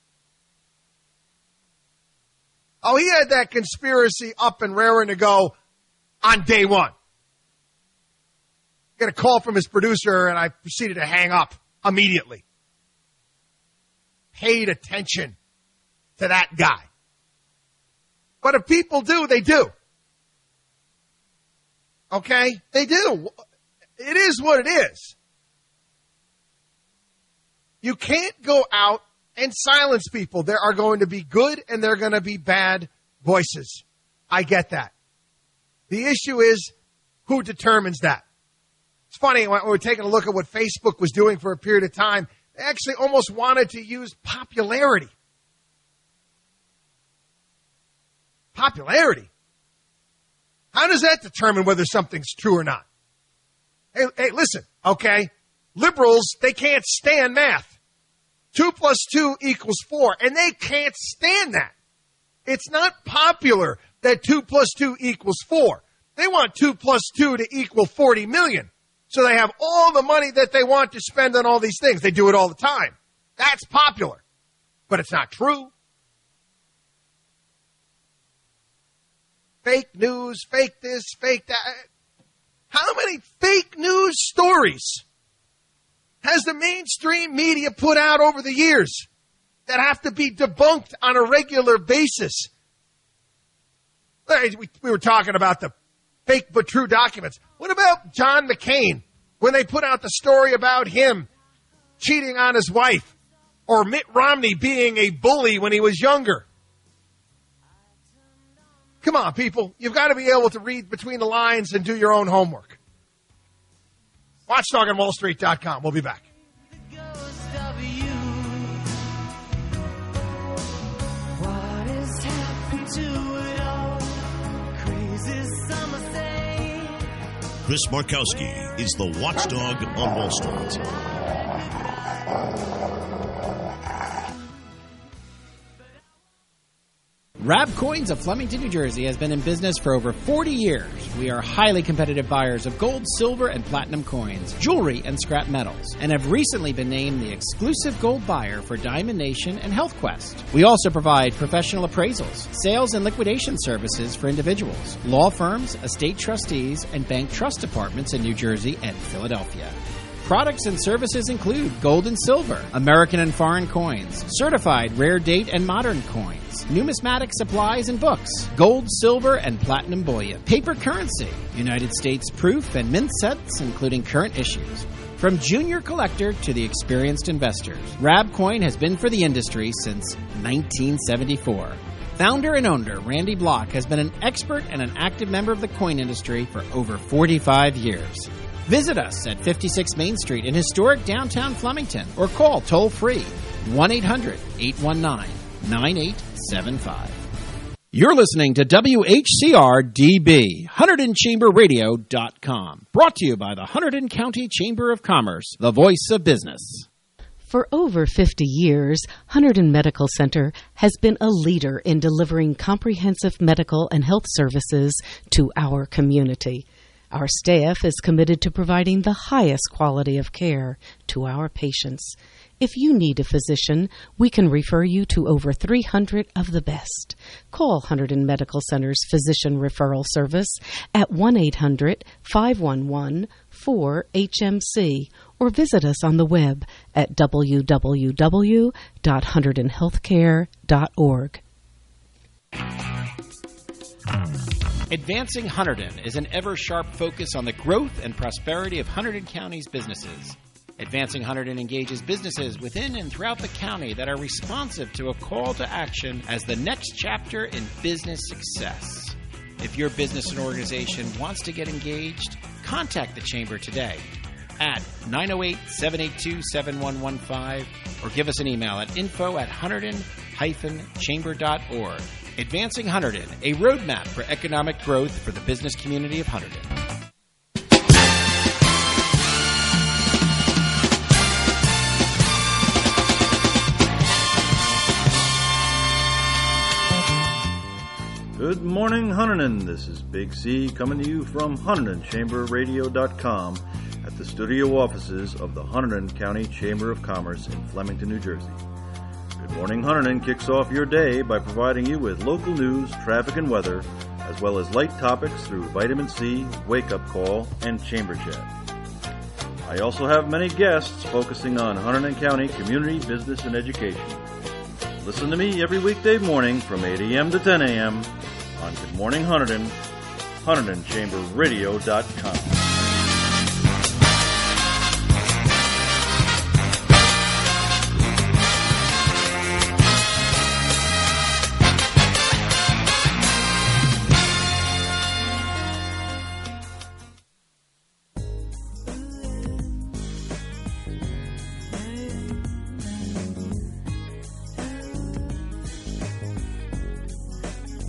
Oh, he had that conspiracy up and raring to go on day one. Get a call from his producer, and I proceeded to hang up immediately. Paid attention to that guy. But if people do, they do. Okay? They do. It is what it is. You can't go out and silence people. There are going to be good and there are going to be bad voices. I get that. The issue is who determines that. It's funny, when we were taking a look at what Facebook was doing for a period of time, they actually almost wanted to use popularity. Popularity? How does that determine whether something's true or not? Hey, hey, listen, okay? Liberals, they can't stand math. Two plus two equals four, and they can't stand that. It's not popular that two plus two equals four. They want two plus two to equal forty million. So they have all the money that they want to spend on all these things. They do it all the time. That's popular. But it's not true. Fake news, fake this, fake that. How many fake news stories has the mainstream media put out over the years that have to be debunked on a regular basis? We, we were talking about the fake but true documents. What about John McCain when they put out the story about him cheating on his wife, or Mitt Romney being a bully when he was younger? Come on, people. You've got to be able to read between the lines and do your own homework. Watchdog on Wall Street dot com. We'll be back. Chris Markowski is the Watchdog on Wall Street. Rab Coins of Flemington, New Jersey has been in business for over forty years. We are highly competitive buyers of gold, silver, and platinum coins, jewelry, and scrap metals, and have recently been named the exclusive gold buyer for Diamond Nation and Health Quest. We also provide professional appraisals, sales and liquidation services for individuals, law firms, estate trustees, and bank trust departments in New Jersey and Philadelphia. Products and services include gold and silver, American and foreign coins, certified rare date and modern coins, numismatic supplies and books, gold, silver, and platinum bullion, paper currency, United States proof and mint sets including current issues. From junior collector to the experienced investors, Rab Coin has been for the industry since nineteen seventy-four. Founder and owner Randy Block has been an expert and an active member of the coin industry for over forty-five years. Visit us at fifty-six Main Street in historic downtown Flemington or call toll-free one eight hundred eight one nine nine eight seven five. You're listening to W H C R D B, Hunterdon Chamber Radio dot com. Brought to you by the Hunterdon County Chamber of Commerce, the voice of business. For over fifty years, Hunterdon Medical Center has been a leader in delivering comprehensive medical and health services to our community. Our staff is committed to providing the highest quality of care to our patients. If you need a physician, we can refer you to over three hundred of the best. Call Hunterdon Medical Center's Physician Referral Service at one eight hundred five one one four H M C or visit us on the web at w w w dot hunterdon healthcare dot org. Advancing Hunterdon is an ever-sharp focus on the growth and prosperity of Hunterdon County's businesses. Advancing Hunterdon engages businesses within and throughout the county that are responsive to a call to action as the next chapter in business success. If your business and organization wants to get engaged, contact the Chamber today at nine oh eight, seven eight two, seven one one five or give us an email at info at hunterdon dash chamber dot org. Advancing Hunterdon, a roadmap for economic growth for the business community of Hunterdon. Good morning, Hunterdon. This is Big C coming to you from Hunterdon Chamber Radio dot com at the studio offices of the Hunterdon County Chamber of Commerce in Flemington, New Jersey. Good Morning Hunterdon kicks off your day by providing you with local news, traffic, and weather, as well as light topics through Vitamin C, Wake Up Call, and Chamber Chat. I also have many guests focusing on Hunterdon County community, business, and education. Listen to me every weekday morning from eight a.m. to ten a.m. on Good Morning Hunterdon, Hunterdon Chamber Radio dot com.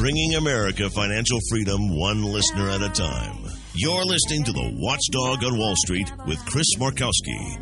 bringing America financial freedom one listener at a time. You're listening to The Watchdog on Wall Street with Chris Markowski.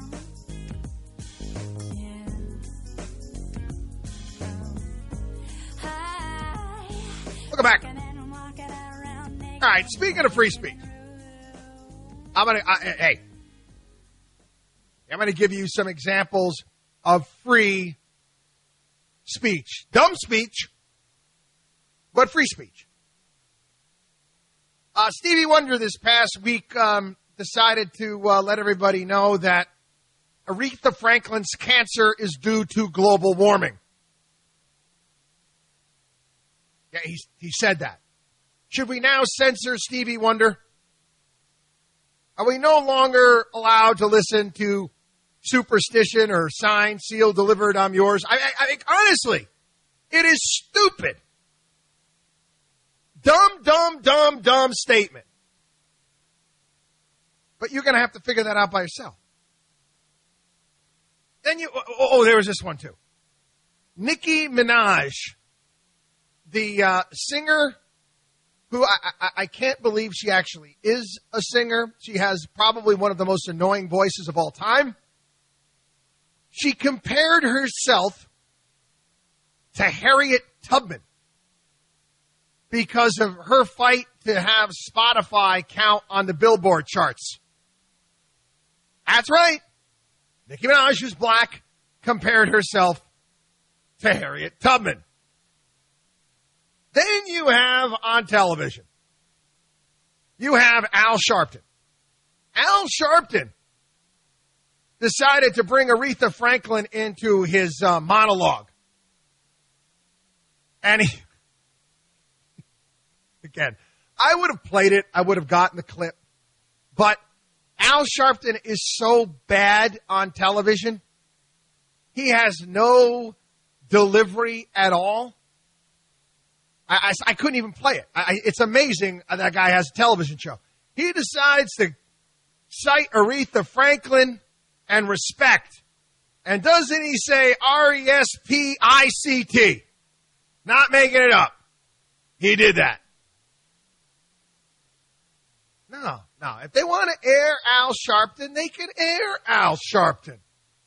Welcome back. All right, speaking of free speech, I'm going to, hey, I'm going to give you some examples of free speech. Dumb speech, but free speech. Uh, Stevie Wonder this past week um, decided to uh, let everybody know that Aretha Franklin's cancer is due to global warming. Yeah, he, he said that. Should we now censor Stevie Wonder? Are we no longer allowed to listen to Superstition or Signed, Sealed, Delivered, I'm Yours? I, I, I think, honestly, it is stupid. Dumb, dumb, dumb, dumb statement. But you're going to have to figure that out by yourself. Then you, oh, oh there was this one too. Nicki Minaj, the uh, singer who I, I, I can't believe she actually is a singer. She has probably one of the most annoying voices of all time. She compared herself to Harriet Tubman because of her fight to have Spotify count on the Billboard charts. That's right. Nicki Minaj, who's black, compared herself to Harriet Tubman. Then you have on television, you have Al Sharpton. Al Sharpton decided to bring Aretha Franklin into his uh, monologue. And he, again, I would have played it. I would have gotten the clip. But Al Sharpton is so bad on television. He has no delivery at all. I, I, I couldn't even play it. I, it's amazing that guy has a television show. He decides to cite Aretha Franklin and respect. And doesn't he say R E S P I C T? Not making it up. He did that. No, no. If they want to air Al Sharpton, they can air Al Sharpton.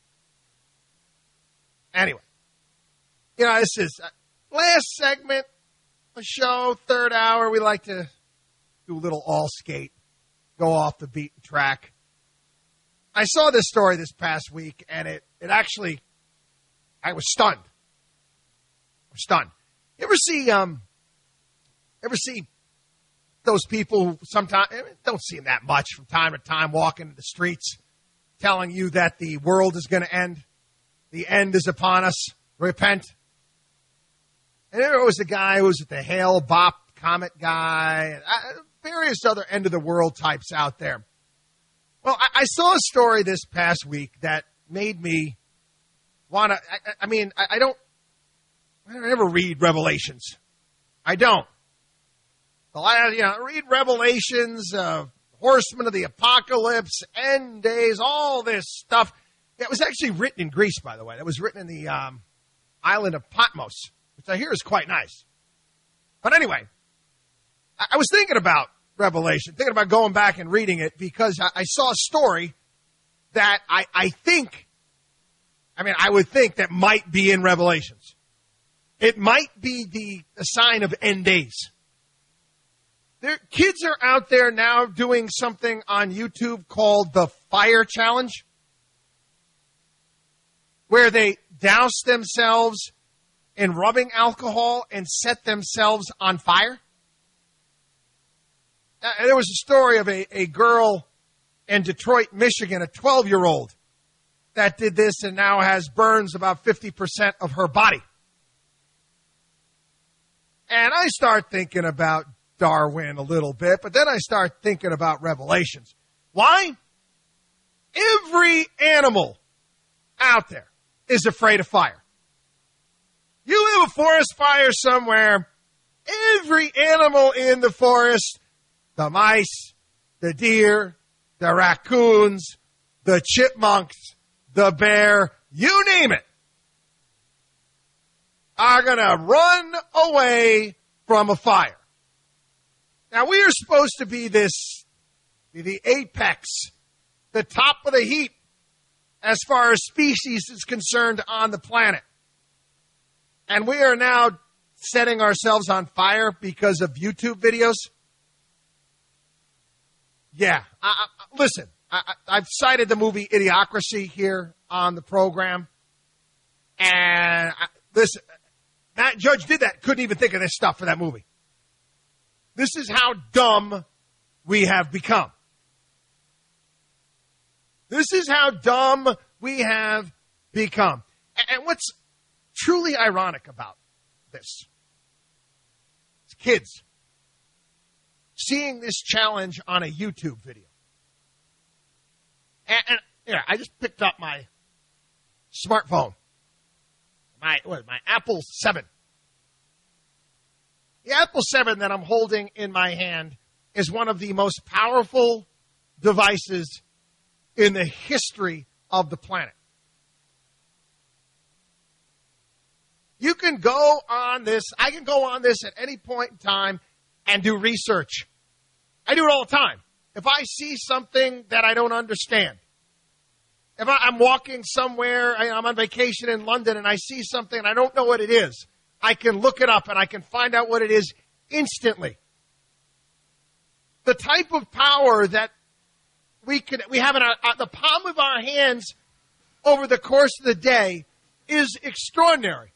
Anyway. You know, this is uh, last segment. A show, third hour, we like to do a little all skate, go off the beaten track. I saw this story this past week, and it, it actually, I was stunned. I was stunned. You ever see, um, ever see those people who sometimes, don't see them that much from time to time, walking the streets, telling you that the world is going to end, the end is upon us, repent. And there was a guy who was at the Hale Bop Comet guy, and various other end-of-the-world types out there. Well, I, I saw a story this past week that made me want to, I, I mean, I, I don't, I don't ever read Revelations. I don't. The last, you know, read Revelations, uh, Horsemen of the Apocalypse, End Days, all this stuff. It was actually written in Greece, by the way. It was written in the um, island of Patmos, which I hear is quite nice. But anyway, I, I was thinking about Revelation, thinking about going back and reading it because I, I saw a story that I, I think, I mean, I would think that might be in Revelations. It might be the, the sign of end days. There, kids are out there now doing something on YouTube called the Fire Challenge, where they douse themselves in rubbing alcohol and set themselves on fire. Uh, there was a story of a, a girl in Detroit, Michigan, a twelve-year-old, that did this and now has burns about fifty percent of her body. And I start thinking about Darwin a little bit, but then I start thinking about Revelations. Why? Every animal out there is afraid of fire. You have a forest fire somewhere, every animal in the forest, the mice, the deer, the raccoons, the chipmunks, the bear, you name it, are going to run away from a fire. Now, we are supposed to be this, the apex, the top of the heap as far as species is concerned on the planet. And we are now setting ourselves on fire because of YouTube videos. Yeah, I, I, listen, I, I've cited the movie Idiocracy here on the program. And I, listen, Matt Judge did that, couldn't even think of this stuff for that movie. This is how dumb we have become. This is how dumb we have become. And what's truly ironic about this is kids seeing this challenge on a YouTube video. And, and yeah, I just picked up my smartphone, my what, my Apple seven. The Apple seven that I'm holding in my hand is one of the most powerful devices in the history of the planet. You can go on this, I can go on this at any point in time and do research. I do it all the time. If I see something that I don't understand, if I, I'm walking somewhere, I, I'm on vacation in London and I see something and I don't know what it is, I can look it up and I can find out what it is instantly. The type of power that we can we have in our, uh, the palm of our hands over the course of the day is extraordinary.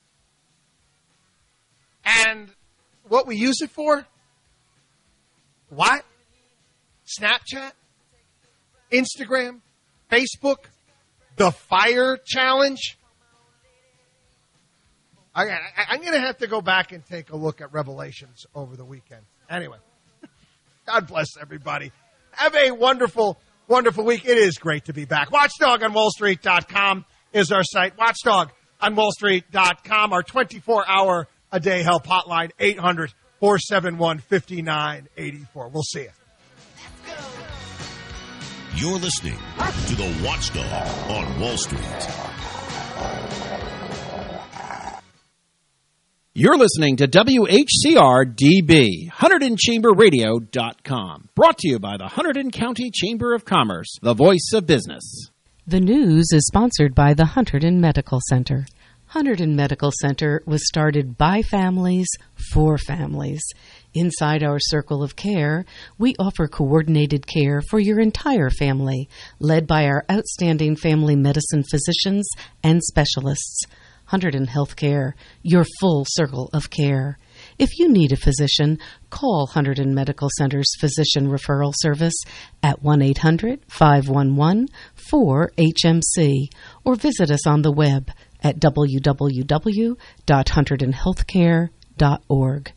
And what we use it for? What? Snapchat? Instagram? Facebook? The Fire Challenge? I, I, I'm going to have to go back and take a look at Revelations over the weekend. Anyway, God bless everybody. Have a wonderful, wonderful week. It is great to be back. Watchdog on Wall Street dot com is our site. Watchdog on Wall Street dot com, our twenty-four hour a day help hotline, eight hundred, four seven one, five nine eight four. We'll see you. You're listening to the Watchdog on Wall Street. You're listening to W H C R D B, Hunterdon Chamber Radio dot com. Brought to you by the Hunterdon County Chamber of Commerce, the voice of business. The news is sponsored by the Hunterdon Medical Center. Hunterdon Medical Center was started by families for families. Inside our circle of care, we offer coordinated care for your entire family, led by our outstanding family medicine physicians and specialists. Hunterdon Healthcare, your full circle of care. If you need a physician, call Hunterdon Medical Center's Physician Referral Service at one eight hundred, five one one, four H M C or visit us on the web at w w w dot hunterdon healthcare dot org.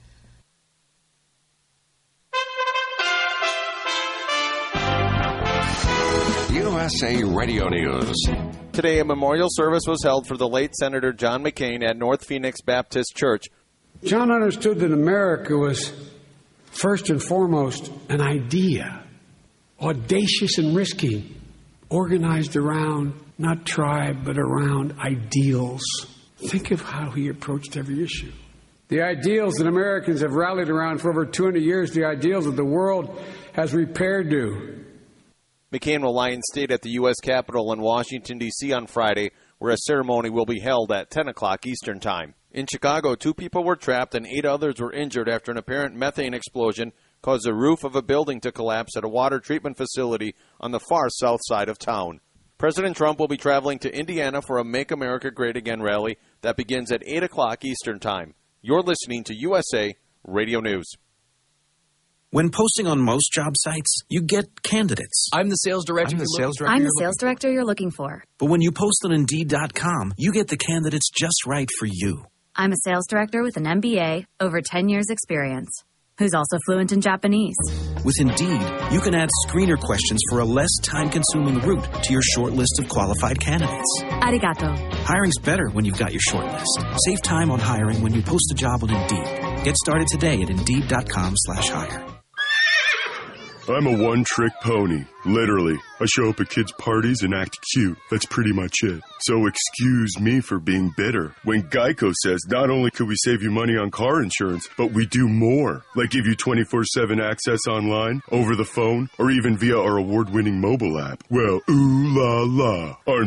U S A Radio News. Today, a memorial service was held for the late Senator John McCain at North Phoenix Baptist Church. John understood that America was first and foremost an idea, audacious and risky, organized around not tribe, but around ideals. Think of how he approached every issue. The ideals that Americans have rallied around for over two hundred years, the ideals that the world has repaired to. McCain will lie in state at the U S Capitol in Washington, D C on Friday, where a ceremony will be held at ten o'clock Eastern Time. In Chicago, two people were trapped and eight others were injured after an apparent methane explosion caused the roof of a building to collapse at a water treatment facility on the far south side of town. President Trump will be traveling to Indiana for a Make America Great Again rally that begins at eight o'clock Eastern Time. You're listening to U S A Radio News. When posting on most job sites, you get candidates. I'm the sales director. I'm the sales director. I'm the sales director you're looking for. But when you post on Indeed dot com, you get the candidates just right for you. I'm a sales director with an M B A, over ten years experience, who's also fluent in Japanese. With Indeed, you can add screener questions for a less time-consuming route to your short list of qualified candidates. Arigato. Hiring's better when you've got your short list. Save time on hiring when you post a job on Indeed. Get started today at Indeed dot com slash hire. I'm a one-trick pony. Literally. I show up at kids' parties and act cute. That's pretty much it. So excuse me for being bitter. When Geico says not only could we save you money on car insurance, but we do more. Like give you twenty-four seven access online, over the phone, or even via our award-winning mobile app. Well, ooh la la. Our